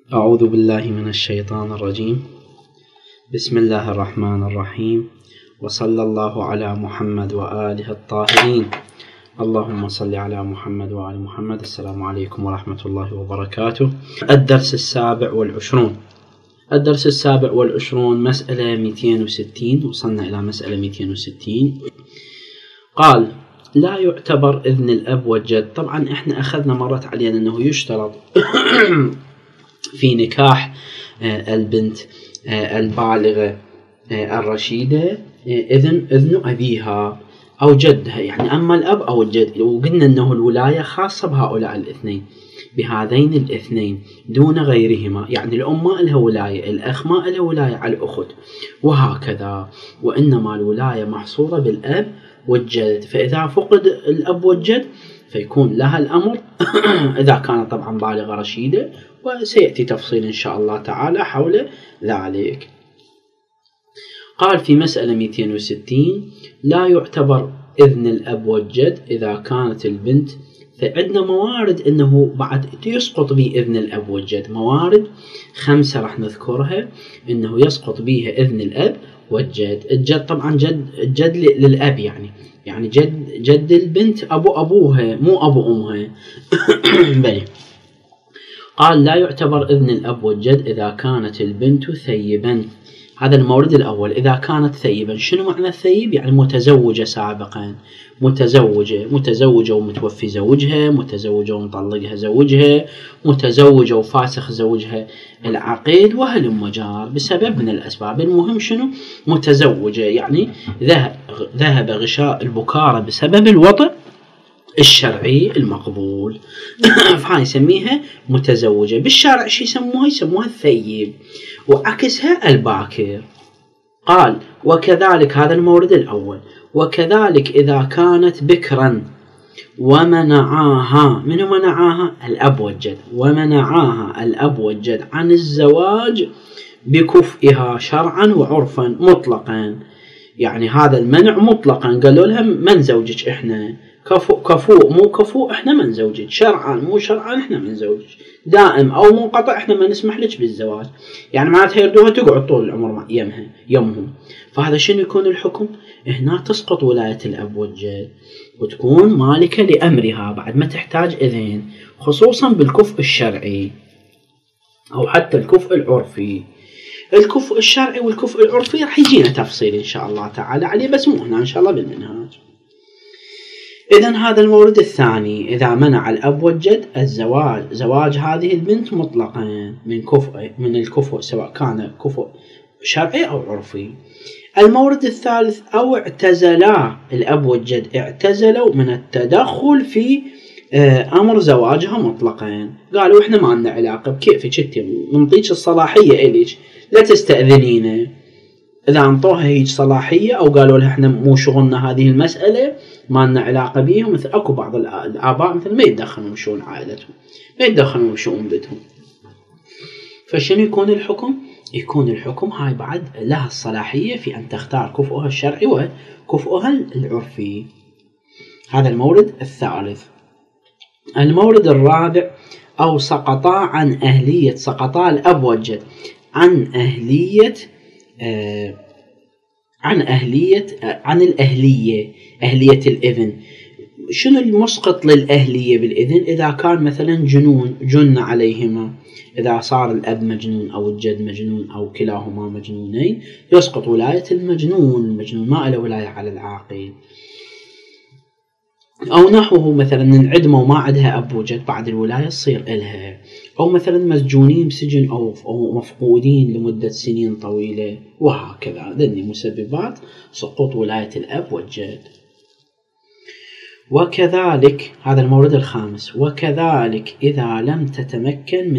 أعوذ بالله من الشيطان الرجيم. بسم الله الرحمن الرحيم، وصلى الله على محمد وآله الطاهرين. اللهم صل على محمد وآل محمد. السلام عليكم ورحمة الله وبركاته. الدرس السابع والعشرون مسألة 260. وصلنا إلى مسألة 260. قال: لا يعتبر إذن الأب والجد. طبعا إحنا أخذنا مرت علينا أنه يشترط في نكاح البنت البالغة الرشيدة إذن أبيها أو جدها، يعني أما الأب أو الجد. وقلنا أنه الولاية خاصة بهؤلاء الاثنين، بهذين الاثنين دون غيرهما، يعني الأم ما لها ولاية، الأخ ما له ولاية على الأخت، وهكذا. وإنما الولاية محصورة بالأب والجد، فإذا فقد الأب والجد فيكون لها الأمر إذا كانت طبعا بالغة رشيدة، وسيأتي تفصيل إن شاء الله تعالى حول ذلك. قال في مسألة 260: لا يعتبر إذن الأب والجد إذا كانت البنت. فعندنا موارد أنه بعد يسقط بإذن الأب والجد، موارد 5 راح نذكرها أنه يسقط بها إذن الأب والجد. الجد طبعا جد للأب، يعني جد البنت أبوها مو أبو أمها. بلي. قال: لا يعتبر إذن الأب والجد إذا كانت البنت ثيبا. هذا المورد الأول. إذا كانت ثيبا، شنو معنى الثيب؟ يعني متزوجة سابقا، متزوجة ومتوفي زوجها، متزوجة ومطلقها زوجها، متزوجة وفاسخ زوجها العقيد، وهلم مجار بسبب من الأسباب. المهم شنو؟ متزوجة، يعني ذهب غشاء البكارة بسبب الوطء الشرعي المقبول. فهاي يسميها متزوجة. بالشارع شي يسموها الثيب، وعكسها الباكر. قال: وكذلك، هذا المورد الأول، وكذلك إذا كانت بكرا ومنعاها. من منعاها؟ الأب والجد. ومنعاها الأب والجد عن الزواج بكفئها شرعا وعرفا مطلقا. يعني هذا المنع مطلقا، قالوا لها من زوجك إحنا، كفوء مو كفوء إحنا من زوجك، شرعا مو شرعا إحنا من زوجك، دائم أو منقطع إحنا ما نسمح لك بالزواج. يعني معناتها يردوها تقعد طول العمر يمهم. فهذا شنو يكون الحكم؟ هنا تسقط ولاية الأب والجد، وتكون مالكة لأمرها بعد ما تحتاج إذن، خصوصا بالكفء الشرعي أو حتى الكفء العرفي. الكفء الشرعي والكفء العرفي راح يجينا تفصيل إن شاء الله تعالى عليه، بس مو هنا إن شاء الله بالمنهاج. إذن هذا المورد الثاني: إذا منع الأب والجد زواج هذه البنت مطلقا من الكفء، سواء كان كفء شرعي أو عرفي. المورد الثالث: أو اعتزلا الأب والجد، اعتزلوا من التدخل في أمر زواجها مطلقا. قالوا إحنا ما لنا علاقة بكيفك، أنت نعطيك الصلاحية إليك، لا تستأذنينا. إذا أنطوها هيج صلاحية أو قالوا لها إحنا مو شغلنا هذه المسألة، ما لنا علاقة بيهم، مثل أكو بعض الآباء مثل ما يتدخلون بشؤون عائلتهم، ما يتدخلون بشؤون بيتهم. فشنو يكون الحكم؟ يكون الحكم هاي بعد لها الصلاحية في أن تختار كفؤها الشرعي وكفؤها العرفي. هذا المورد الثالث. المورد الرابع: أو سقطا الأب والجد عن أهلية الإذن. شنو المسقط للأهلية بالإذن؟ إذا كان مثلا جن عليهما، إذا صار الأب مجنون أو الجد مجنون أو كلاهما مجنونين، يسقط ولاية المجنون ما له ولاية على العاقل. أو نحوه، مثلا انعدموا وما عندها أب وجد، بعد الولاية تصير إلها. أو مثلا مسجونين بسجن أو مفقودين لمدة سنين طويلة، وهكذا. ذني مسببات سقوط ولاية الأب والجد. وكذلك، هذا المورد الخامس: وكذلك إذا لم تتمكن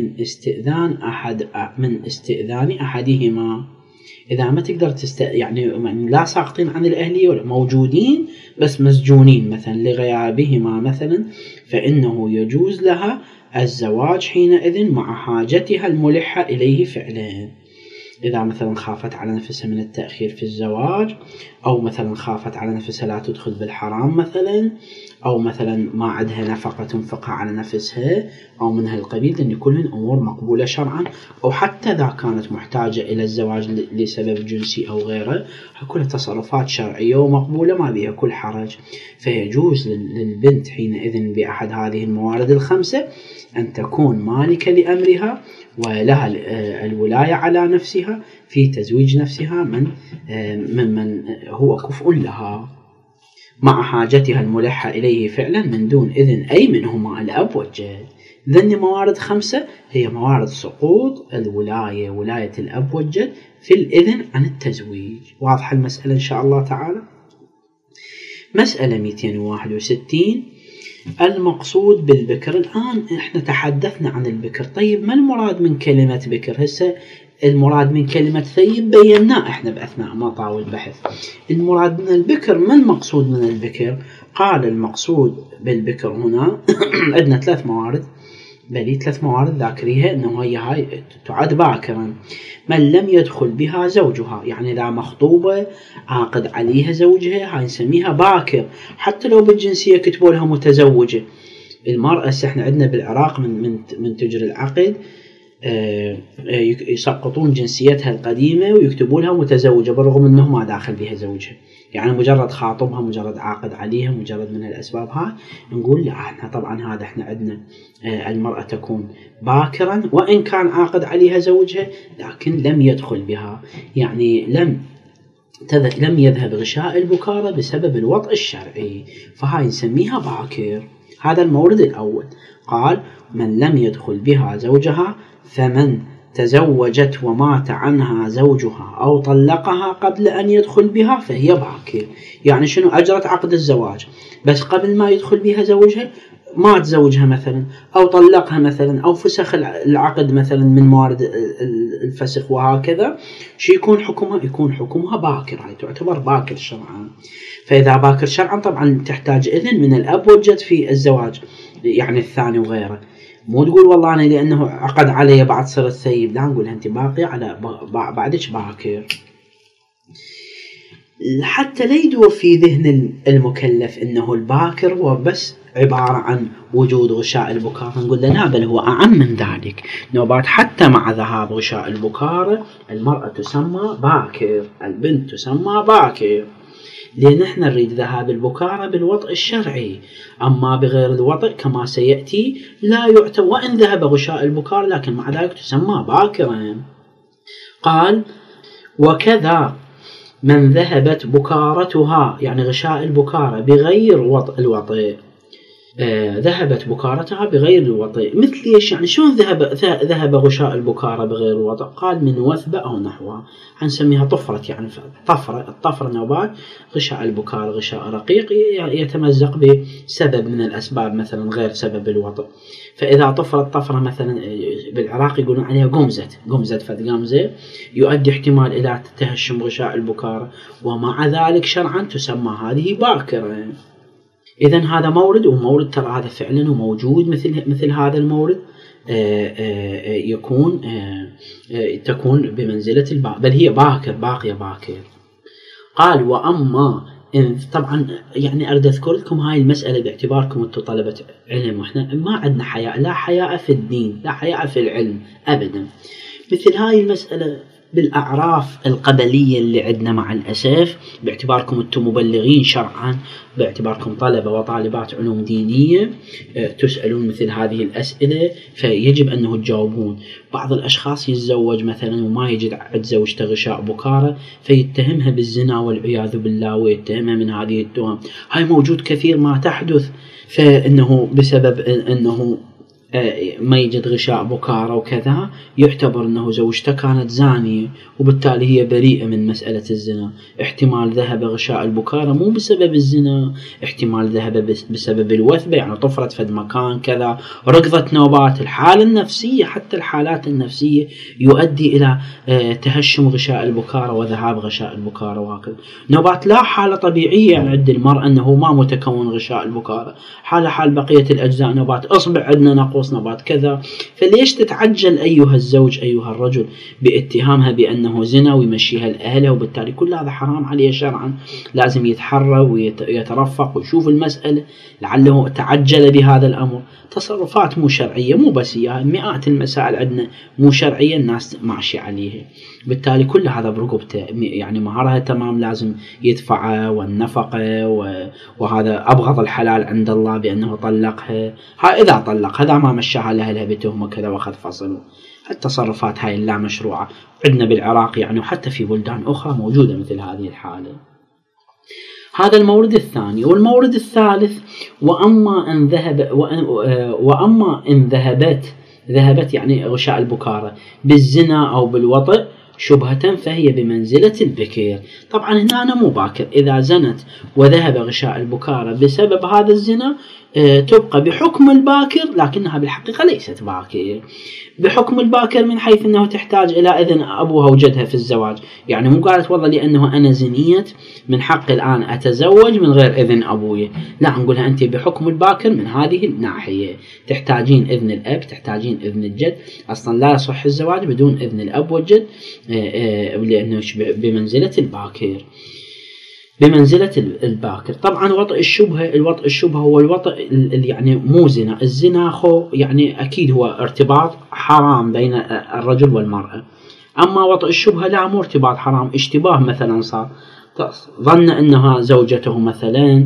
من استئذان أحدهما. إذا ما تقدر يعني لا ساقطين عن الأهلية ولا موجودين بس مسجونين مثلا لغيابهما مثلا، فإنه يجوز لها الزواج حينئذ مع حاجتها الملحة إليه فعلا. إذا مثلا خافت على نفسها من التأخير في الزواج، أو مثلا خافت على نفسها لا تدخل بالحرام مثلا، أو مثلا ما عندها نفقة تنفقها على نفسها أو من هالقبيل، لأن كلهن أمور مقبولة شرعا. أو حتى إذا كانت محتاجة إلى الزواج لسبب جنسي أو غيره، كلها تصرفات شرعية ومقبولة ما بها كل حرج. فيجوز للبنت حينئذ بأحد هذه الموارد الخمسة أن تكون مالكة لأمرها ولها الولاية على نفسها في تزويج نفسها من هو كفء لها مع حاجتها الملحة إليه فعلا من دون إذن أي منهما الأب والجد. ذن موارد خمسة هي موارد سقوط الولاية، ولاية الأب والجد في الإذن عن التزويج. واضحة المسألة إن شاء الله تعالى. مسألة 261 المقصود بالبكر. الآن إحنا تحدثنا عن البكر، طيب ما المراد من كلمة بكر؟ هسه المراد من كلمة ثيب بيناه إحنا بأثناء مطاوى البحث. المراد من البكر، ما المقصود من البكر؟ قال المقصود بالبكر هنا عندنا ثلاث موارد ذاكريها أنه هي تعد باكرا. من لم يدخل بها زوجها، يعني إذا مخطوبة عاقد عليها زوجها هاي نسميها باكر، حتى لو بالجنسية كتبوا لها متزوجة. المرأة احنا عندنا بالعراق من تجري العقد يسقطون جنسيتها القديمة ويكتبوا لها متزوجة بالرغم أنه ما داخل بها زوجها، يعني مجرد خاطبها، مجرد عاقد عليها، مجرد من الأسباب هاي نقول لا. احنا طبعا هذا احنا عندنا المرأة تكون باكرا وإن كان عاقد عليها زوجها لكن لم يدخل بها، يعني لم يذهب غشاء البكارة بسبب الوطء الشرعي، فهاي نسميها باكر. هذا المورد الأول. قال من لم يدخل بها زوجها فمن تزوجت ومات عنها زوجها أو طلقها قبل أن يدخل بها فهي باكر. يعني شنو؟ أجرت عقد الزواج بس قبل ما يدخل بها زوجها مات زوجها مثلا أو طلقها مثلا أو فسخ العقد مثلا من موارد الفسخ وهكذا، شو يكون حكمها؟ يكون حكمها باكر، هاي تعتبر باكر شرعا. فإذا باكر شرعا طبعا تحتاج إذن من الأب والجد في الزواج، يعني الثاني وغيره. مو تقول والله أنا لأنه عقد علي بعد صرت ثيب، لا، نقول أنت باقي على بعدك باكر، حتى لا يدور في ذهن المكلف أنه الباكر هو بس عبارة عن وجود غشاء البكارة. نقول له لا، بل هو أعم من ذلك. نوبات حتى مع ذهاب غشاء البكارة المرأة تسمى باكر، البنت تسمى باكر، لأن احنا نريد ذهاب البكارة بالوطء الشرعي، أما بغير الوطء كما سيأتي لا يعتبر، وإن ذهب غشاء البكارة لكن مع ذلك تسمى باكرا. قال وكذا من ذهبت بكارتها، يعني غشاء البكارة بغير وطء الوطء، ذهبت بكارتها بغير الوطء. مثل ايش؟ يعني شلون ذهب غشاء البكارة بغير الوطء؟ قال من وثبة أو نحوها، هنسميها طفرة، يعني الطفرة نوبات غشاء البكارة غشاء رقيق يتمزق بسبب من الأسباب مثلا غير سبب الوطء. فإذا طفرت طفرة مثلا بالعراق يقولون عليها قمزة فدقامزة، يؤدي احتمال إلى تهشم غشاء البكارة، ومع ذلك شرعا تسمى هذه باكرة. إذن هذا مورد، ومورد ترى هذا فعلا وموجود مثل هذا المورد يكون تكون بمنزلة بل هي باقية باكر. قال وأما طبعا يعني أريد أذكر لكم هاي المسألة باعتباركم أنتم طلبة علم، وإحنا ما عندنا حياء، لا حياء في الدين، لا حياء في العلم أبدا. مثل هاي المسألة بالأعراف القبلية اللي عندنا مع الأسف، باعتباركم أنتم مبلغين شرعا، باعتباركم طلبة وطالبات علوم دينية، تسألون مثل هذه الأسئلة فيجب أنه تجاوبون. بعض الأشخاص يتزوج مثلا وما يجد عند زوجته غشاء بكارة فيتهمها بالزنا والعياذ بالله، ويتهمها من هذه التهم. هاي موجود كثير ما تحدث، فإنه بسبب أنه ما يجد غشاء بكارة وكذا يعتبر أنه زوجته كانت زانية، وبالتالي هي بريئة من مسألة الزنا. احتمال ذهب غشاء البكارة مو بسبب الزنا، احتمال ذهب بسبب الوثبة، يعني طفرت فد مكان كذا، ركضت نوبات. الحالة النفسية، حتى الحالات النفسية يؤدي إلى تهشم غشاء البكارة وذهاب غشاء البكارة وهكذا. نوبات لا حالة طبيعية يعني عند المرأة أنه ما متكون غشاء البكارة، حال بقية الأجزاء. نوبات أصبع عندنا نقوى تنقص نبات كذا، فليش تتعجل أيها الزوج أيها الرجل باتهامها بأنه زنا ويمشيها لأهلها؟ وبالتالي كل هذا حرام عليه شرعا. لازم يتحرى ويترفق ويشوف المسألة، لعله تعجل بهذا الأمر. تصرفات مو شرعية، مو بس إياها، مئات المسائل عندنا مو شرعية الناس ماشية عليها، بالتالي كل هذا برقبته، يعني مهرها تمام لازم يدفعه، والنفقة، وهذا أبغض الحلال عند الله بأنه طلقها. إذا طلق هذا ما مشاها لأهلها بتهمة كذا وأخذ فصل. التصرفات هاي اللا مشروعة عندنا بالعراق يعني، وحتى في بلدان أخرى موجودة مثل هذه الحالة. هذا المورد الثاني. والمورد الثالث: وأما إن ذهبت يعني غشاء البكارة بالزنا أو بالوطئ شبهة فهي بمنزلة البكر. طبعا هنا أنا مو باكر، إذا زنت وذهب غشاء البكارة بسبب هذا الزنا تبقى بحكم الباكر، لكنها بالحقيقة ليست باكر. بحكم الباكر من حيث أنه تحتاج إلى إذن أبوها وجدها في الزواج، يعني مو قالت والله لأنه أنا زنيت من حق الآن أتزوج من غير إذن أبوي، لا، نقولها أنت بحكم الباكر من هذه الناحية تحتاجين إذن الأب، تحتاجين إذن الجد. أصلا لا يصح الزواج بدون إذن الأب والجد، لأنه بمنزلة الباكر، بمنزلة الباكر. طبعا وطئ الشبهة هو الوطئ يعني مو زنا. الزنا يعني أكيد هو ارتباط حرام بين الرجل والمرأة، أما وطئ الشبهة لا، مو ارتباط حرام، اشتباه مثلا صار، ظن أنها زوجته مثلا،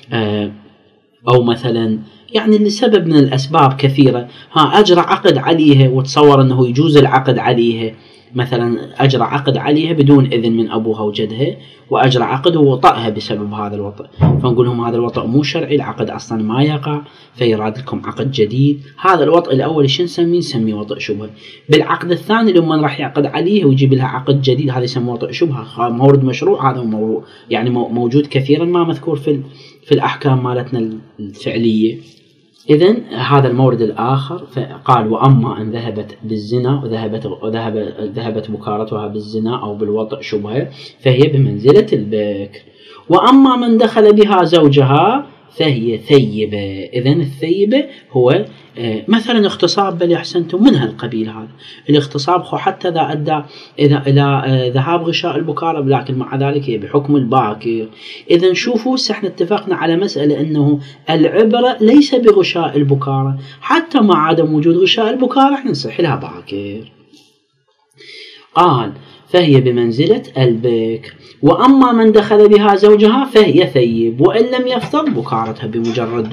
أو مثلا يعني لسبب من الأسباب كثيرة أجرى عقد عليها وتصور أنه يجوز العقد عليها، مثلا أجرى عقد عليها بدون إذن من أبوها وجدها، وأجرى عقد ووطأها بسبب هذا الوطأ، فنقول لهم هذا الوطأ مو شرعي، العقد أصلا ما يقع، فيراد لكم عقد جديد. هذا الوطأ الأول شو نسميه؟ وطأ شبهة. بالعقد الثاني لما راح يعقد عليه ويجيب لها عقد جديد، هذا يسمى وطأ شبهة. مورد مشروع، هذا يعني موجود كثيرا، ما مذكور في الأحكام مالتنا الفعلية. إذن هذا المورد الآخر، فقال: وأما أن ذهبت بالزنا وذهبت بكارتها بالزنا أو بالوطئ شبهة فهي بمنزلة البكر. وأما من دخل بها زوجها فهي ثيبة. إذن الثيبة هو مثلا اغتصاب، بل أحسنتم، من هالقبيل. هذا الاغتصاب حتى إذا أدى إلى ذهاب غشاء البكارة، لكن مع ذلك هي بحكم الباكر. إذن شوفوا، احنا اتفقنا على مسألة أنه العبرة ليس بغشاء البكارة، حتى مع عدم وجود غشاء البكارة احنا نصح لها باكر. قال: فهي بمنزلة البكر. وأما من دخل بها زوجها فهي ثيب، وإن لم يفضل بكارتها بمجرد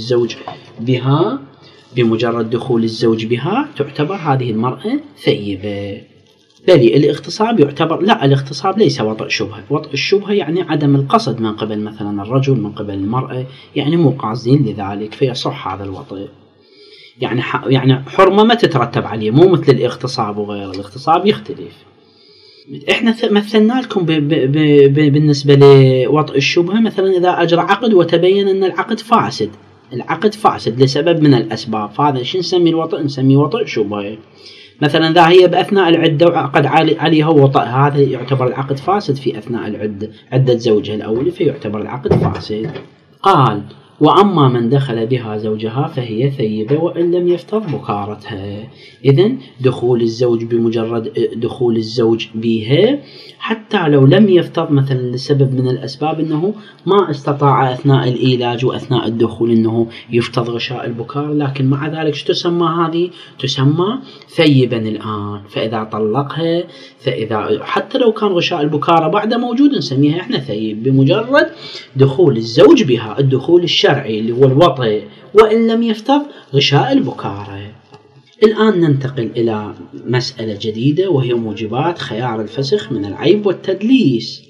دخول الزوج بها تعتبر هذه المرأة ثيبة. بل الاغتصاب يعتبر، لا، الاغتصاب ليس وطئ شبهة. وطئ الشبهة يعني عدم القصد من قبل مثلا الرجل من قبل المرأة، يعني مو قاصدين لذلك، فيصح هذا الوطئ. يعني حرمة ما تترتب عليه، مو مثل الاغتصاب وغيره، الاغتصاب يختلف. احنا مثلنا لكم بالنسبة لوطئ الشبهة، مثلا إذا أجرى عقد وتبين أن العقد فاسد لسبب من الأسباب، فهذا شو نسمي الوطئ؟ نسمي وطئ شبهة. مثلا إذا هي بأثناء العدة وعقد عليها وطئ، هذا يعتبر العقد فاسد في أثناء العدة، عدة زوجها الأول، فيعتبر العقد فاسد. قال: وأما من دخل بها زوجها فهي ثيبة وإن لم يفتض بكارتها. إذن بمجرد دخول الزوج بها، حتى لو لم يفتض مثلا لسبب من الأسباب أنه ما استطاع أثناء الإيلاج وأثناء الدخول أنه يفتض غشاء البكار، لكن مع ذلك تسمى هذه؟ تسمى ثيبا الآن. فإذا طلقها، حتى لو كان غشاء البكارة بعد موجود، نسميها إحنا ثيب بمجرد دخول الزوج بها، الدخول الشرعي اللي هو الوطئ، وإن لم يفتض غشاء البكارة. الآن ننتقل إلى مسألة جديدة، وهي موجبات خيار الفسخ من العيب والتدليس.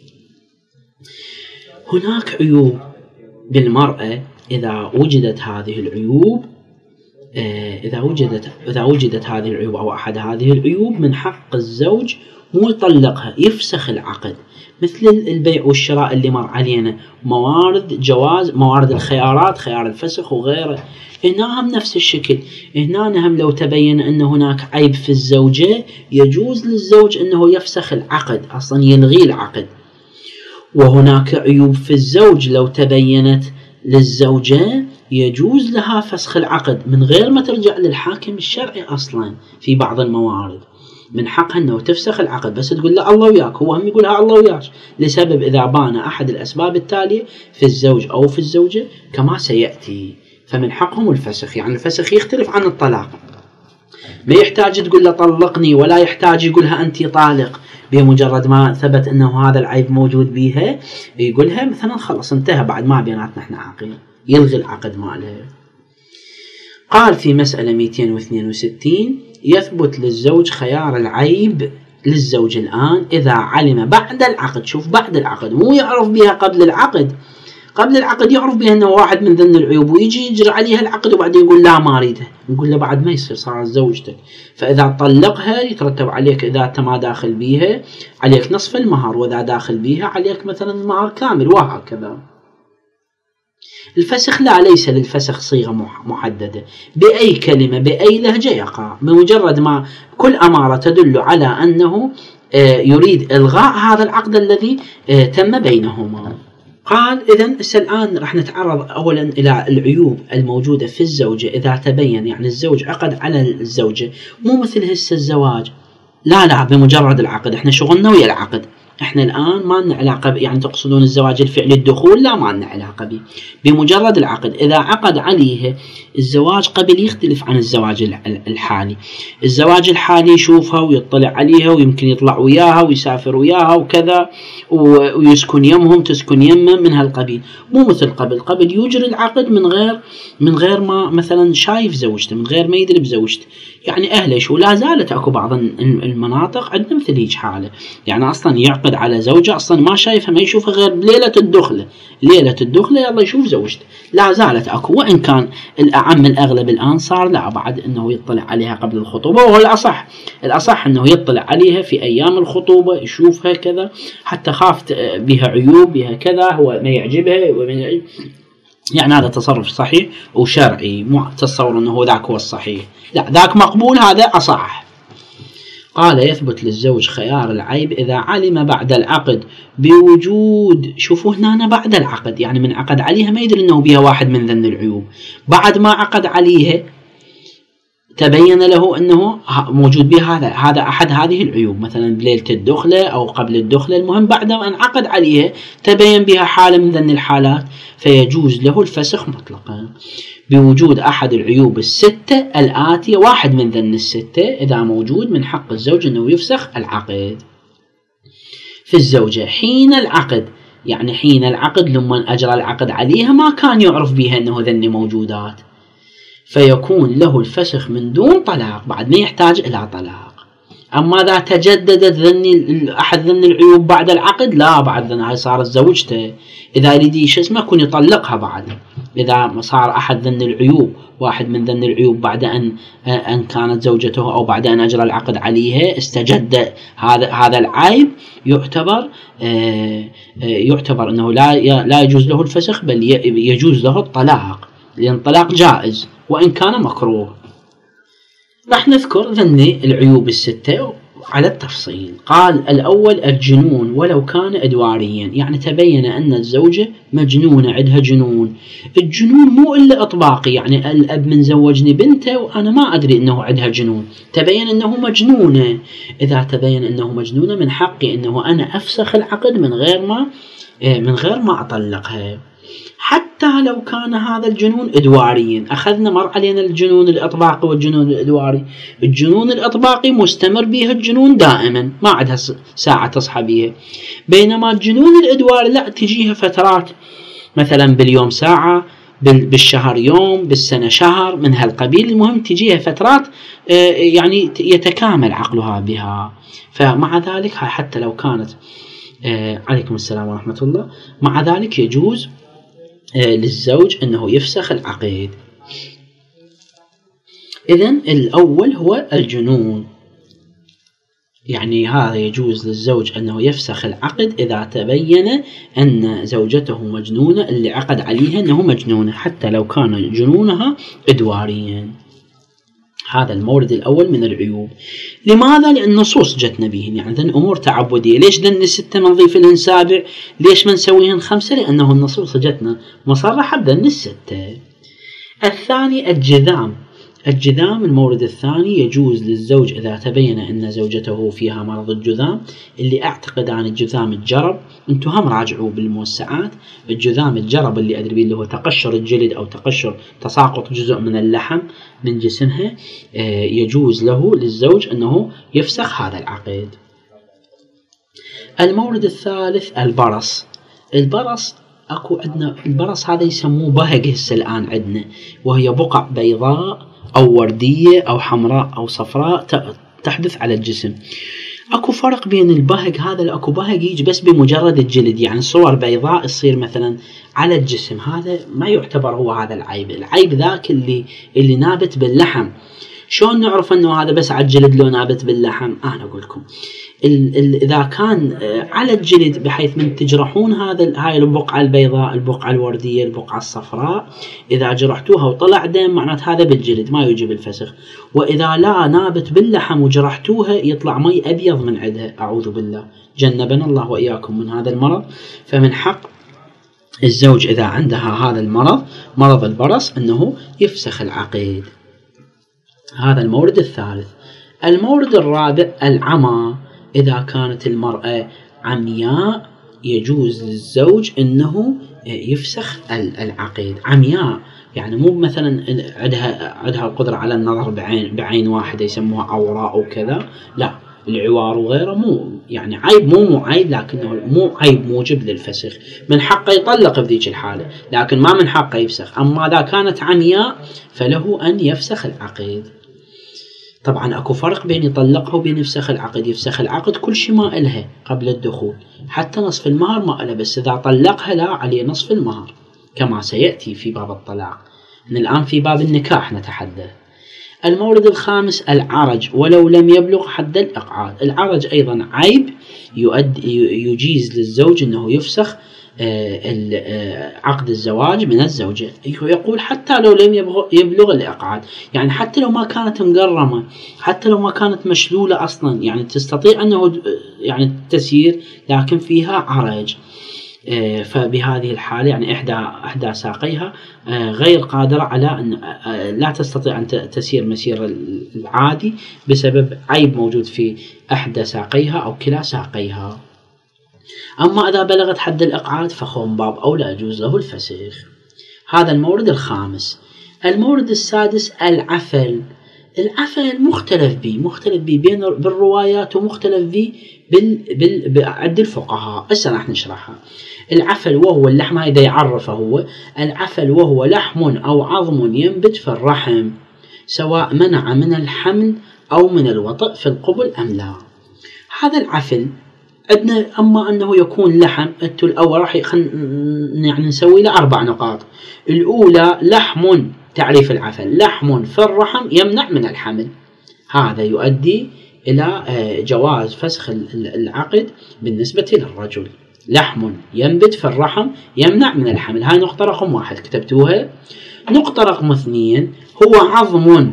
هناك عيوب بالمرأة، إذا وجدت هذه العيوب إذا وجدت هذه العيوب أو أحد هذه العيوب، من حق الزوج مو يطلقها، يفسخ العقد. مثل البيع والشراء اللي مر علينا، موارد جواز، موارد الخيارات، خيار الفسخ وغيره. هنا هم نفس الشكل، هنا هم لو تبين أن هناك عيب في الزوجة، يجوز للزوج أنه يفسخ العقد، أصلا يلغي العقد. وهناك عيوب في الزوج لو تبينت للزوجة، يجوز لها فسخ العقد من غير ما ترجع للحاكم الشرعي أصلا. في بعض الموارد من حقها أنه تفسخ العقد، بس تقول له الله وياك، هو هم يقولها الله وياك، لسبب إذا بان أحد الأسباب التالية في الزوج أو في الزوجة كما سيأتي، فمن حقهم الفسخ. يعني الفسخ يختلف عن الطلاق، ما يحتاج تقول له طلقني، ولا يحتاج يقولها أنت طالق. بمجرد ما ثبت أنه هذا العيب موجود بيها يقولها مثلا خلص انتهى، بعد ما بيناتنا احنا عقيل، يلغي العقد مالها. قال في مسألة 262: يثبت للزوج خيار العيب للزوج الآن إذا علم بعد العقد. شوف بعد العقد، مو يعرف بها قبل العقد. قبل العقد يعرف بها أنه واحد من ذن العيوب، ويجي يجري عليها العقد وبعدين يقول لا ما أريدها، نقول له بعد ما يصير، صارت زوجتك. فإذا طلقها يترتب عليك إذا أنت ما داخل بيها عليك نصف المهر، وإذا داخل بيها عليك مثلا المهر كامل، وهكذا. الفسخ لا، ليس للفسخ صيغة محددة، بأي كلمة بأي لهجة يقع، بمجرد ما كل أمارة تدل على أنه يريد إلغاء هذا العقد الذي تم بينهما. قال إذن الآن راح نتعرض أولا إلى العيوب الموجودة في الزوجة إذا تبين. يعني الزوج عقد على الزوجة، مو مثل هسه الزواج لا بمجرد العقد، احنا شغلنا ويا العقد، احنا الآن ما لنا علاقة يعني تقصدون الزواج الفعلي الدخول، لا ما لنا علاقة به. بمجرد العقد إذا عقد عليه الزواج قبل يختلف عن الزواج الحالي. الزواج الحالي يشوفها ويطلع عليها ويمكن يطلع وياها ويسافر وياها وكذا، ويسكن يمهم تسكن يمه من هالقبيل، مو مثل قبل يجري العقد من غير ما مثلا شايف زوجته، من غير ما يدري بزوجته، يعني أهله شو. لا زالت أكو بعض المناطق عندنا مثل هيك حالة، يعني أصلا يعقد على زوجة أصلا ما شايفها، ما يشوفها غير بليلة الدخلة، ليلة الدخلة يلا يشوف زوجته. لا زالت أكو، وإن كان الأعم الأغلب الآن صار لا، بعد أنه يطلع عليها قبل الخطوبة، وهو الأصح أنه يطلع عليها في أيام الخطوبة يشوفها كذا، حتى خافت بها عيوب بها كذا، هو ما يعجبها يعني هذا تصرف صحيح وشرعي، مو تصور أنه ذاك هو الصحيح، لا ذاك مقبول، هذا أصح. قال يثبت للزوج خيار العيب إذا علم بعد العقد بوجود، شوفوا هنا بعد العقد، يعني من عقد عليها ما يدري أنه بها واحد من ذن العيوب، بعد ما عقد عليها تبين له أنه موجود بها هذا أحد هذه العيوب، مثلا بليلة الدخلة أو قبل الدخلة، المهم بعد أن عقد عليها تبين بها حالة من ذن الحالات، فيجوز له الفسخ مطلقا بوجود أحد العيوب الستة الآتية. واحد من ذن الستة إذا موجود من حق الزوج أنه يفسخ العقد. في الزوجة حين العقد، يعني حين العقد لما أجرى العقد عليها ما كان يعرف بها أنه ذن موجودات، فيكون له الفسخ من دون طلاق، بعد ما يحتاج إلى طلاق. أما إذا تجددت أحد ذن العيوب بعد العقد، لا بعد هاي صارت زوجته، إذا يريد يكون يطلقها بعد. إذا صار أحد ذن العيوب، واحد من ذن العيوب بعد أن كانت زوجته أو بعد أن أجرى العقد عليها استجد هذا العيب، يعتبر أنه لا يجوز له الفسخ، بل يجوز له الطلاق، لأن الطلاق جائز وإن كان مكروه. راح نذكر ذن العيوب الستة على التفصيل. قال الأول الجنون ولو كان إدواريا، يعني تبين أن الزوجة مجنونة، عندها جنون. الجنون مو إلا إطباقي، يعني الأب من زوجني بنته وأنا ما أدري أنه عندها جنون، تبين أنه مجنونة. إذا تبين أنه مجنونة من حقي أنه أنا أفسخ العقد من غير ما أطلقها، حتى لو كان هذا الجنون إدواريا. أخذنا مر علينا الجنون الإطباقي والجنون الإدواري. الجنون الإطباقي مستمر به الجنون دائما، ما عندها ساعة تصحى بها، بينما الجنون الإدواري لا، تجيها فترات، مثلا باليوم ساعة، بالشهر يوم، بالسنة شهر، من هالقبيل. المهم تجيها فترات يعني يتكامل عقلها بها. فمع ذلك حتى لو كانت عليكم السلام ورحمة الله، مع ذلك يجوز للزوج أنه يفسخ العقد. إذن الأول هو الجنون، يعني هذا يجوز للزوج أنه يفسخ العقد إذا تبين أن زوجته مجنونة، اللي عقد عليها أنه مجنونة حتى لو كان جنونها إدواريا. هذا المورد الأول من العيوب. لماذا؟ لأن النصوص جتنا بهن، يعني ذن أمور تعبدية. ليش ذن 6 ما نضيف لهن 7؟ ليش ما نسويهن 5؟ لأنه النصوص جتنا مصرحة بذن 6. الثاني الجذام. الجذام المورد الثاني يجوز للزوج إذا تبين أن زوجته فيها مرض الجذام، اللي أعتقد عن الجذام الجرب، أنتم هم راجعوا بالموسعات. الجذام الجرب اللي أدري به اللي هو تقشر الجلد أو تساقط جزء من اللحم من جسمها، يجوز له للزوج أنه يفسخ هذا العقد. المورد الثالث البرص. البرص أكو عندنا البرص هذا يسموه بهق هسه الآن عندنا، وهي بقع بيضاء أو وردية أو حمراء أو صفراء تحدث على الجسم. أكو فرق بين البهق هذا، أكو بهق يجي بس بمجرد الجلد، يعني صور بيضاء تصير مثلا على الجسم، هذا ما يعتبر هو هذا العيب. العيب ذاك اللي نابت باللحم. شلون نعرف أنه هذا بس على الجلد لو نابت باللحم؟ أنا أقول لكم إذا كان على الجلد بحيث من تجرحون هاي البقعة البيضاء، البقعة الوردية، البقعة الصفراء، إذا جرحتوها وطلع دم معنات هذا بالجلد ما يجي بالفسخ. وإذا لا نابت باللحم وجرحتوها يطلع مي أبيض من عندها، أعوذ بالله، جنبنا الله وإياكم من هذا المرض. فمن حق الزوج إذا عندها هذا المرض، مرض البرص، أنه يفسخ العقد. هذا المورد الثالث. المورد الرابع العمى. إذا كانت المرأة عمياء يجوز للزوج أنه يفسخ العقد. عمياء يعني مو مثلا عندها القدرة على النظر بعين واحدة يسموها عوراء أو كذا، لا، العوار وغيره مو يعني عيب، مو عيب، لكنه مو عيب موجب للفسخ. من حقه يطلق في ذيك الحالة، لكن ما من حقه يفسخ. أما إذا كانت عمياء فله أن يفسخ العقد. طبعا اكو فرق بين يطلقها وبين يفسخ العقد. يفسخ العقد كل شيء ما إلها قبل الدخول، حتى نصف المهر ما إلها، بس إذا طلقها لا عليه نصف المهر كما سيأتي في باب الطلاق. من الآن في باب النكاح نتحدث. المورد الخامس العرج ولو لم يبلغ حد الإقعاد. العرج أيضا عيب يجيز للزوج أنه يفسخ عقد الزواج من الزوجة. يقول حتى لو لم يبلغ الإقعاد، يعني حتى لو ما كانت مقرمة، حتى لو ما كانت مشلولة أصلا، يعني تستطيع أنه يعني تسير لكن فيها عرج. فبهذه الحالة يعني إحدى ساقيها غير قادرة على أن لا تستطيع أن تسير مسير العادي بسبب عيب موجود في إحدى ساقيها أو كلا ساقيها. أما إذا بلغت حد الإقعاد فهو من باب أولى يجوز له الفسخ. هذا المورد الخامس. المورد السادس العفل. العفل مختلف به بين بالروايات ومختلف به عند الفقهاء. هسه راح نشرحها. العفل وهو اللحم، هذا يعرفه هو العفل وهو لحم أو عظم ينبت في الرحم سواء منع من الحمل أو من الوطء في القبل أم لا. هذا العفل عندنا أما أنه يكون لحم. الأول راح يعني نسوي له 4 نقاط. الأولى لحم، تعريف العفل لحم في الرحم يمنع من الحمل. هذا يؤدي إلى جواز فسخ العقد بالنسبة للرجل. لحم ينبت في الرحم يمنع من الحمل، هاي نقطة رقم 1 كتبتوها. نقطة رقم 2 هو عظم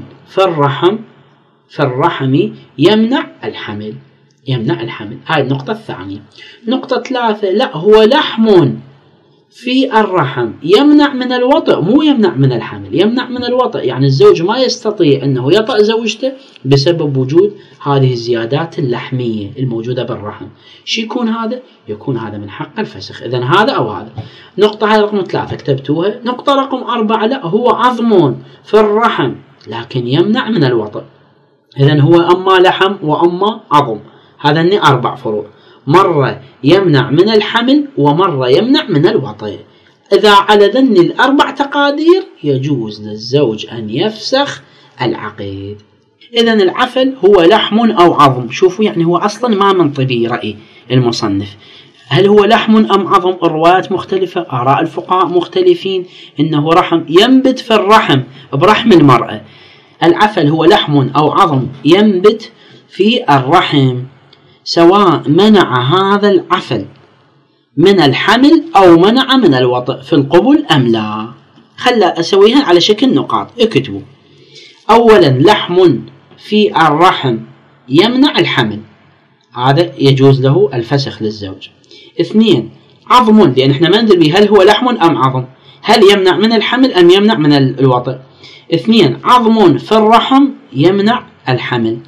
في الرحم يمنع الحمل. هاي النقطة الثانية. نقطة 3 لا، هو لحم في الرحم يمنع من الوطء، مو يمنع من الحمل، يمنع من الوطء، يعني الزوج ما يستطيع أنه يطأ زوجته بسبب وجود هذه الزيادات اللحمية الموجودة بالرحم. شو يكون هذا؟ يكون هذا من حق الفسخ. إذن هذا أو هذا. نقطة هاي رقم 3 كتبتوها. نقطة رقم 4 لا، هو عظم في الرحم لكن يمنع من الوطء. إذن هو أما لحم وأما عظم. هذا 4 فروع، مرة يمنع من الحمل ومرة يمنع من الوطء. إذا على ذن 4 تقادير يجوز للزوج أن يفسخ العقد. إذن العفل هو لحم أو عظم. شوفوا يعني هو أصلا ما منطبي رأي المصنف، هل هو لحم أم عظم؟ الروايات مختلفة، آراء الفقهاء مختلفين. إنه رحم ينبت في الرحم برحم المرأة. العفل هو لحم أو عظم ينبت في الرحم سواء منع هذا العفل من الحمل أو منع من الوطء في القبل أم لا. خلى أسويها على شكل نقاط. اكتبوا. أولا لحم في الرحم يمنع الحمل، هذا يجوز له الفسخ للزوج. 2 عظم، لأن احنا ما ندري هل هو لحم أم عظم. هل يمنع من الحمل أم يمنع من الوطئ؟ 2 عظم في الرحم يمنع الحمل.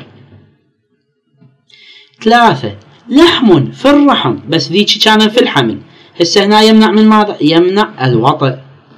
3 لحم في الرحم بس ذيك كان في الحمل، هسه هنا يمنع من ماذا؟ يمنع الوطئ.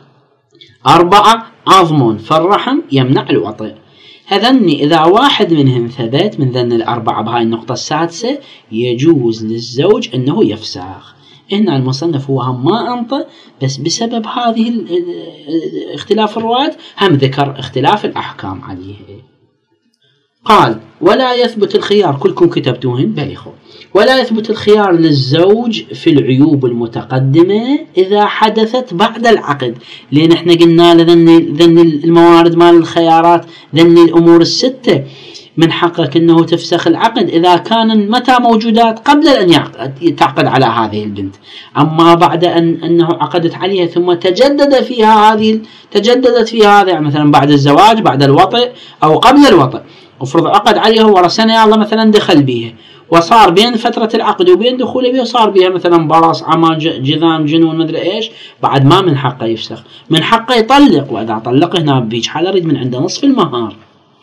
4 عظم في الرحم يمنع الوطئ. هذن إذا واحد منهم ثبت من ذن الأربعة بهاي النقطة السادسة يجوز للزوج أنه يفسخ. هنا المصنف هو هم ما أنطى بس بسبب هذه اختلاف الروايات هم ذكر اختلاف الأحكام عليه. قال ولا يثبت الخيار، كلكم كتبتوهن بليخو، ولا يثبت الخيار للزوج في العيوب المتقدمة إذا حدثت بعد العقد، لأن احنا قلنا ذن الموارد مال الخيارات ذن الأمور الستة من حقك أنه تفسخ العقد إذا كان متى موجودات قبل أن تعقد على هذه البنت، أما بعد أنه عقدت عليها ثم تجددت فيها هذه مثلا بعد الزواج بعد الوطئ أو قبل الوطئ، افرض عقد عليها ورا سنة يلا مثلا دخل بيها وصار بين فترة العقد وبين دخوله بيها صار بيها مثلا براس عما جذام جنون مدري ايش، بعد ما من حقه يفسخ، من حقه يطلق، وإذا طلق هنا بيج حالة يريد من عنده نصف المهار.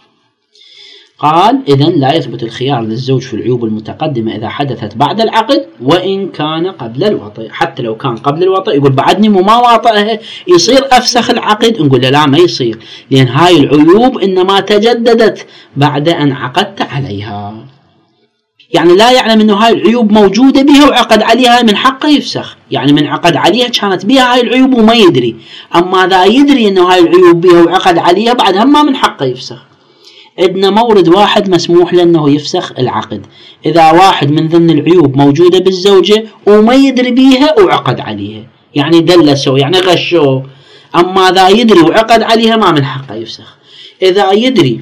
قال إذن لا يثبت الخيار للزوج في العيوب المتقدمة إذا حدثت بعد العقد وإن كان قبل الوطئ، حتى لو كان قبل الوطئ يقول بعدني ما واطئها يصير أفسخ العقد، نقول له لا ما يصير، لأن هاي العيوب إنما تجددت بعد أن عقدت عليها، يعني لا يعلم أنه هاي العيوب موجودة بها وعقد عليها من حقه يفسخ، يعني من عقد عليها كانت بها هاي العيوب وما يدري، أما ذا يدري أنه هاي العيوب بها وعقد عليها بعد هم ما من حقه يفسخ. عندنا مورد واحد مسموح لأنه يفسخ العقد إذا واحد من ضمن العيوب موجودة بالزوجة وما يدري بيها وعقد عليها، يعني دلسوا يعني غشوا، أما إذا يدري وعقد عليها ما من حقه يفسخ. إذا يدري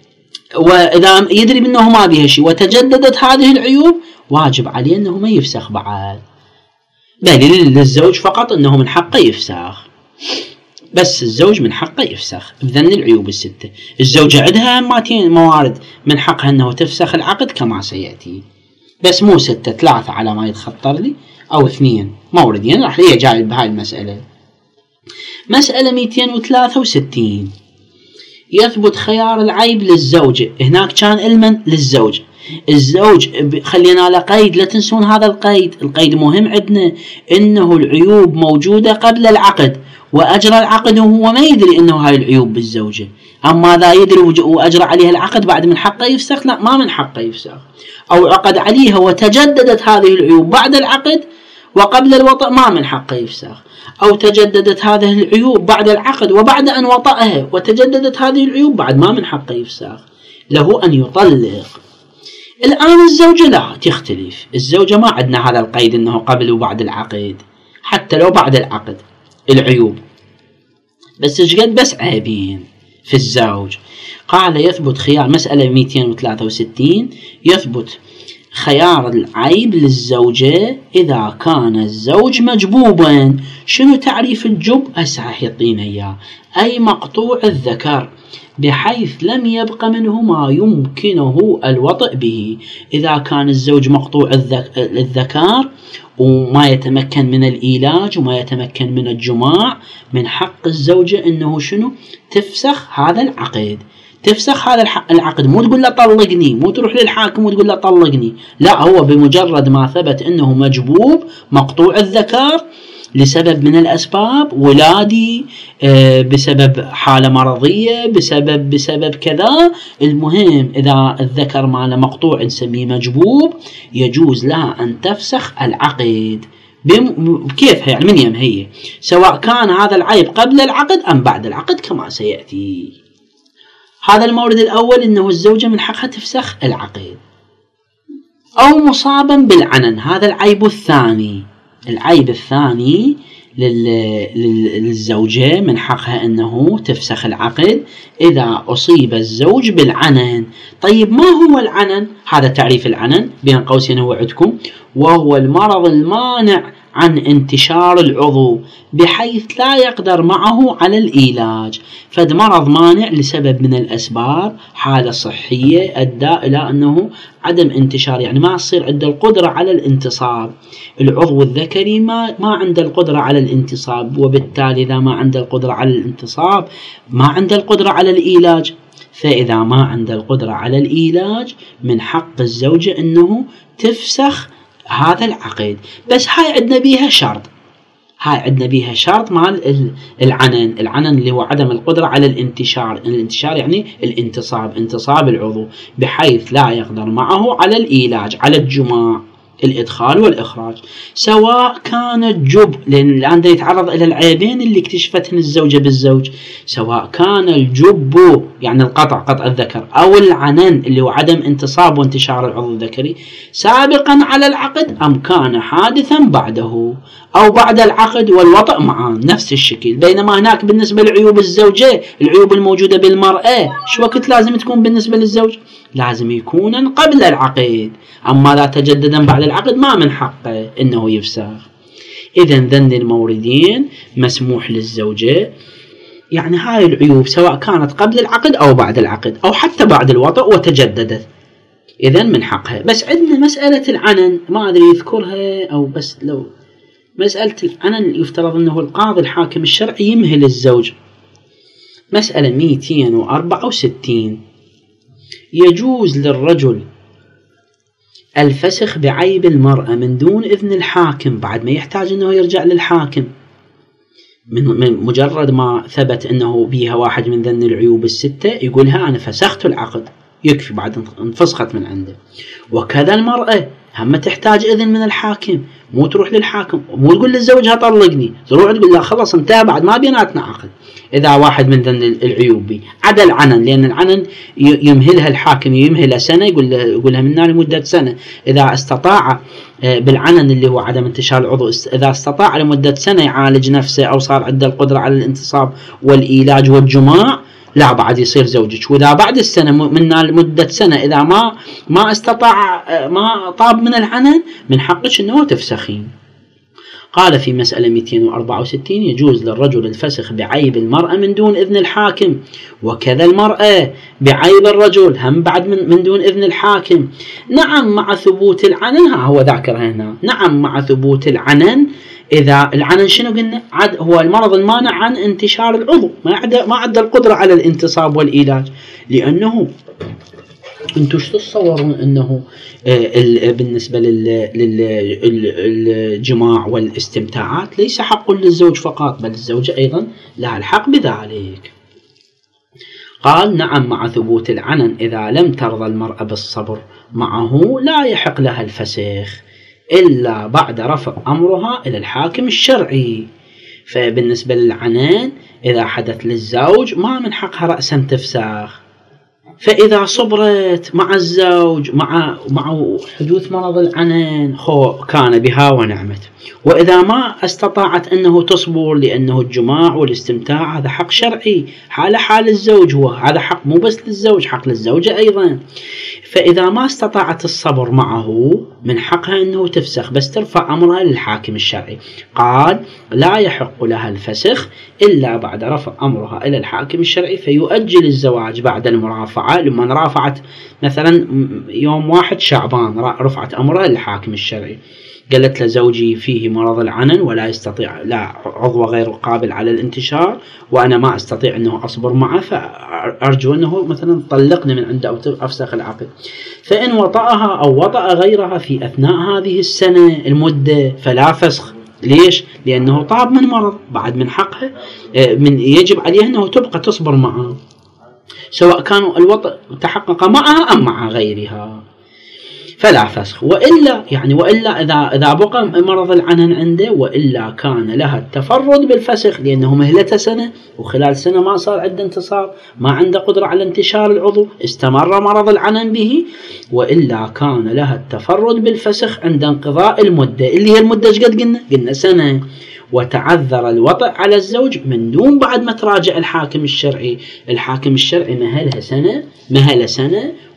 وإذا يدري بأنه ما بيها شيء وتجددت هذه العيوب واجب عليه أنه ما يفسخ بعد، بل للزوج فقط أنه من حقه يفسخ، بس الزوج من حقه يفسخ بذن العيوب الستة. الزوجة عندها موارد من حقها أنه تفسخ العقد كما سيأتي، بس مو 6، 3 على ما يتخطر لي أو 2 موردين راح لي جاي بهاي المسألة. مسألة 263 يثبت خيار العيب للزوجة، هناك كان علما للزوج، الزوج خلينا له قيد، لا تنسون هذا القيد مهم عندنا، إنه العيوب موجودة قبل العقد وأجرى العقد وهو ما يدري إنه هاي العيوب بالزوجة، أما ذا يدري وأجرى عليها العقد بعد من حقه يفسخ، لا ما من حقه يفسخ. أو عقد عليها وتجددت هذه العيوب بعد العقد وقبل الوطأ ما من حقه يفسخ، أو تجددت هذه العيوب بعد العقد وبعد أن وطأها وتجددت هذه العيوب بعد ما من حقه يفسخ، له أن يطلق. الآن الزوجة لا تختلف، الزوجة ما عندنا هذا القيد إنه قبل وبعد العقد، حتى لو بعد العقد العيوب بس شقد بس عيبين في الزوج. قال يثبت خيار، مسألة 263 يثبت خيار العيب للزوجة إذا كان الزوج مجبوبا. شنو تعريف الجب؟ أسعح يطين إياه، أي مقطوع الذكر بحيث لم يبق منه ما يمكنه الوطئ به. إذا كان الزوج مقطوع الذكر وما يتمكن من الإيلاج وما يتمكن من الجماع، من حق الزوجة إنه شنو؟ تفسخ هذا العقد، تفسخ هذا العقد، مو تقول له طلقني، مو تروح للحاكم وتقول له طلقني، لا، هو بمجرد ما ثبت انه مجبوب مقطوع الذكر لسبب من الاسباب، ولادي، بسبب حالة مرضية، بسبب كذا، المهم اذا الذكر ماله مقطوع نسميه مجبوب، يجوز لها ان تفسخ العقد بكيفها، يعني من يم هي، سواء كان هذا العيب قبل العقد ام بعد العقد كما سيأتي. هذا المورد الأول إنه الزوجة من حقها تفسخ العقد. أو مصابا بالعنن، هذا العيب الثاني، العيب الثاني للزوجة من حقها أنه تفسخ العقد إذا أصيب الزوج بالعنن. طيب ما هو العنن؟ هذا تعريف العنن بين قوسين هو عندكم، وهو المرض المانع عن انتشار العضو بحيث لا يقدر معه على العلاج. فد مرض مانع لسبب من الأسباب، حالة صحية أدى إلى أنه عدم انتشار، يعني ما يصير عنده القدرة على الانتصاب. العضو الذكري ما عنده القدرة على الانتصاب، وبالتالي إذا ما عنده القدرة على الانتصاب ما عنده القدرة على العلاج. فإذا ما عنده القدرة على العلاج من حق الزوجة أنه تفسخ هذا العقد. بس هاي عندنا بيها شرط مال العنن اللي هو عدم القدرة على الانتشار يعني انتصاب العضو بحيث لا يقدر معه على العلاج، على الجماع، الإدخال والإخراج، سواء كان الجب، لأن الآن يتعرض إلى العيبين اللي اكتشفتهن الزوجة بالزوج، سواء كان الجب يعني قطع الذكر، أو العنن اللي هو عدم انتصاب وانتشار العضو الذكري سابقا على العقد، أم كان حادثا بعده أو بعد العقد والوطأ معا نفس الشكل. بينما هناك بالنسبة لعيوب الزوجة، العيوب الموجودة بالمرأة شو وقت لازم تكون بالنسبة للزوج؟ لازم يكون قبل العقد، أما لا تجددا بعد العقد ما من حقه إنه يفسخ. إذن ذن الموردين مسموح للزوجة يعني هاي العيوب سواء كانت قبل العقد أو بعد العقد أو حتى بعد الوطأ وتجددت، إذن من حقها. بس عندنا مسألة العنن ما أدري يذكرها أو بس لو مسألة العنن يفترض أنه القاضي الحاكم الشرعي يمهل الزوج. مسألة 264 يجوز للرجل الفسخ بعيب المرأة من دون إذن الحاكم بعد ما يحتاج أنه يرجع للحاكم، من مجرد ما ثبت أنه بيها واحد من ذن العيوب الستة يقولها أنا فسخت العقد، يكفي بعد انفسخت من عنده. وكذا المرأة هم تحتاج إذن من الحاكم، مو تروح للحاكم مو تقول للزوجها طلقني، تروح تقول لا خلاص انتهى بعد ما بيناتنا عقد. إذا واحد من ذن العيوب بي عدا العنن، لأن العنن يمهلها الحاكم، يمهلها سنة، يقولها منا لمدة سنة. إذا استطاع بالعنن اللي هو عدم انتشار العضو، إذا استطاع لمدة سنة يعالج نفسه أو صار عنده القدرة على الانتصاب والعلاج والجماع، لا بعد يصير زوجك. وإذا بعد السنة منا لمدة سنة إذا ما استطاع ما طاب من العنن من حقك أنه تفسخين. قال في مسألة 264 يجوز للرجل الفسخ بعيب المرأة من دون إذن الحاكم، وكذا المرأة بعيب الرجل هم بعد من دون إذن الحاكم. نعم مع ثبوت العنن، هو ذاكرها هنا، نعم مع ثبوت العنن. إذا العنن شنو قلنا؟ هو المرض المانع عن انتشار العضو، ما عنده القدرة على الانتصاب والعلاج. لأنه انتوا شو تتصورون انه بالنسبة للجماع والاستمتاعات ليس حق للزوج فقط، بل الزوجة ايضا لها الحق بذلك. قال نعم مع ثبوت العنن إذا لم ترضى المرأة بالصبر معه لا يحق لها الفسخ إلا بعد رفع أمرها إلى الحاكم الشرعي. فبالنسبة للعنان إذا حدث للزوج ما من حقها رأسا تفسخ. فإذا صبرت مع الزوج مع حدوث مرض العنان كان بها ونعمت. وإذا ما استطاعت أنه تصبر لأنه الجماع والاستمتاع هذا حق شرعي حال الزوج، هو هذا حق مو بس للزوج، حق للزوجة أيضا. فإذا ما استطاعت الصبر معه من حقها أنه تفسخ، بس ترفع أمرها للحاكم الشرعي. قال لا يحق لها الفسخ إلا بعد رفع أمرها إلى الحاكم الشرعي، فيؤجل الزواج بعد المرافعة. لما رافعت مثلا يوم 1 شعبان رفعت أمرها للحاكم الشرعي، قالت له زوجي فيه مرض العنن ولا يستطيع، لا عضو غير قابل على الانتشار، وأنا ما أستطيع أنه أصبر معه، فأرجو أنه مثلا طلقني من عنده أو أفسخ العقد. فإن وطأها أو وطأ غيرها في أثناء هذه السنة المدة فلا فسخ. ليش؟ لأنه طاب من مرض، بعد من حقها يجب عليها أنه تبقى تصبر معه سواء كان الوطأ تحقق معها أم مع غيرها، فلا فسخ. وإلا إذا بقى مرض العنن عنده، وإلا كان لها التفرد بالفسخ، لأنه مهلته سنة وخلال سنة ما صار عنده انتصار، ما عنده قدرة على انتشار العضو، استمر مرض العنن به، وإلا كان لها التفرد بالفسخ عند انقضاء المدة اللي هي المدة قد قلنا سنة، وتعذر الوطأ على الزوج من دون بعد ما تراجع الحاكم الشرعي. الحاكم الشرعي مهل سنة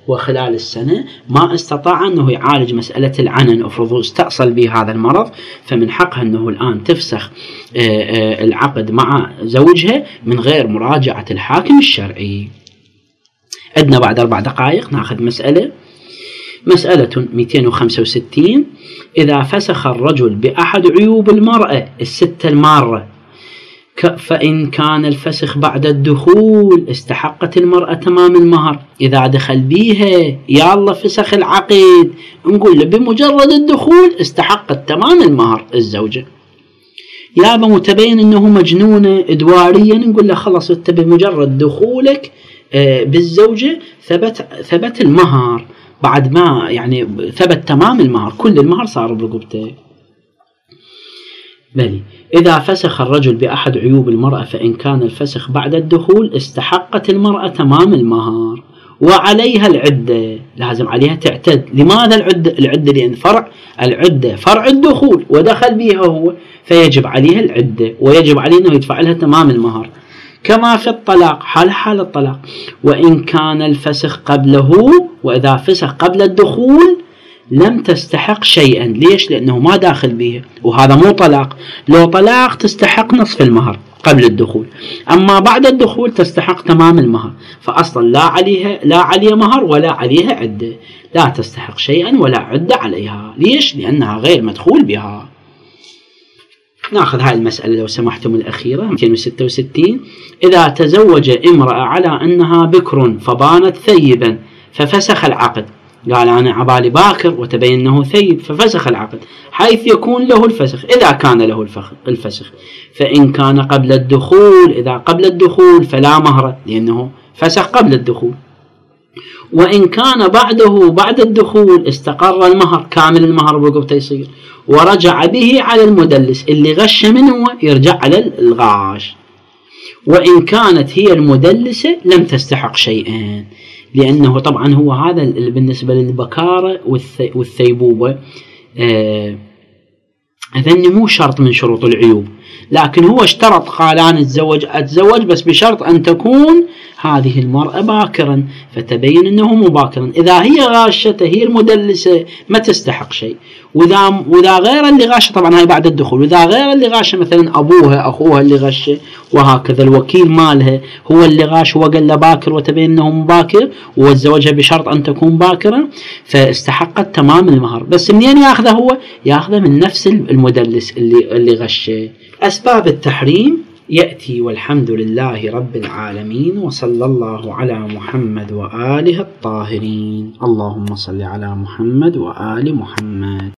وخلال السنة ما استطاع أنه يعالج مسألة العنن، افرضوا استأصل به هذا المرض، فمن حقها أنه الآن تفسخ العقد مع زوجها من غير مراجعة الحاكم الشرعي. عندنا بعد 4 دقائق ناخذ مسألة 265. إذا فسخ الرجل بأحد عيوب المرأة الستة المارة، فإن كان الفسخ بعد الدخول استحقت المرأة تمام المهر. إذا دخل بيها يا الله فسخ العقد، نقول له بمجرد الدخول استحقت تمام المهر الزوجة. يابا متبين أنه مجنونة إدواريا، نقول له خلص أنت بمجرد دخولك بالزوجة ثبت المهر، بعد ما يعني ثبت تمام المهر، كل المهر صار برقبته. بلي إذا فسخ الرجل بأحد عيوب المرأة، فإن كان الفسخ بعد الدخول استحقت المرأة تمام المهر وعليها العدة، لازم عليها تعتد. لماذا العدة؟ لأن العدة فرع الدخول ودخل بها هو، فيجب عليها العدة ويجب عليه أنه يدفع لها تمام المهر. كما في الطلاق، حال الطلاق، وإن كان الفسخ قبله، وإذا فسخ قبل الدخول لم تستحق شيئا. ليش؟ لأنه ما داخل به، وهذا مو طلاق. لو طلاق تستحق نصف المهر قبل الدخول، أما بعد الدخول تستحق تمام المهر، فأصلا لا عليها مهر ولا عليها عدة، لا تستحق شيئا ولا عدة عليها. ليش؟ لأنها غير مدخول بها. ناخذ هاي المسألة لو سمحتم الأخيرة 266. إذا تزوج امرأة على أنها بكر فبانت ثيبا ففسخ العقد، قال أنا عبالي باكر وتبين أنه ثيب، ففسخ العقد حيث يكون له الفسخ إذا كان له الفسخ. فإن كان قبل الدخول، إذا قبل الدخول فلا مهر لأنه فسخ قبل الدخول. وإن كان بعد الدخول استقر المهر، كامل المهر برقبته يصير، ورجع به على المدلس اللي غش منه يرجع على الغاش. وإن كانت هي المدلسة لم تستحق شيئا، لأنه طبعا هو هذا بالنسبة للبكارة والثيبوبة هذا مو شرط من شروط العيوب، لكن هو اشترط، قال أنا أتزوج بس بشرط أن تكون هذه المرأة باكرا، فتبين أنه مو باكرا. إذا هي غاشته، هي المدلسة، ما تستحق شيء. وإذا غير اللي غاشه، طبعا هاي بعد الدخول، وإذا غير اللي غاشه مثلا أبوها أخوها اللي غشه، وهكذا الوكيل مالها هو اللي غاش وقال له باكر وتبين أنه مو باكر وتزوجها بشرط أن تكون باكرا، فاستحقت تمام المهر. بس منين يأخذه؟ هو يأخذه من نفس المدلس اللي غشه. أسباب التحريم يأتي، والحمد لله رب العالمين، وصلى الله على محمد وآله الطاهرين. اللهم صل على محمد وآل محمد.